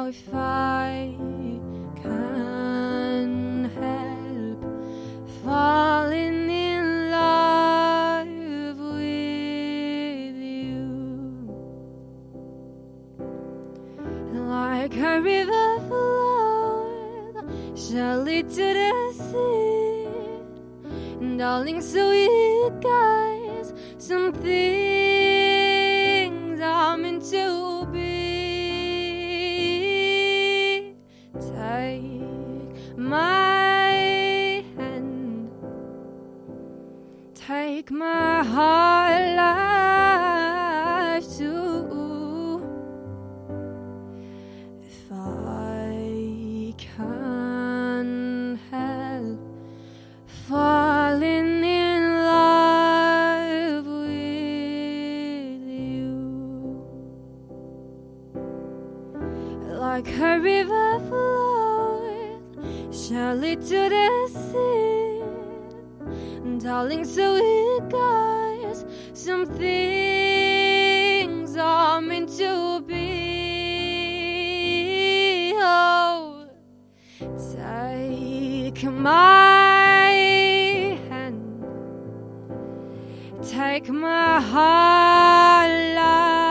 if I can help falling in love with you, like a river flowed surely to the sea. And darling, so you guys, some things are meant to be. Take my hand, take my heart life too. If I can help falling in love with you, like a river flowed surely to the sea. And darling, so it goes, some things are meant to be. Oh, take my hand, take my heart life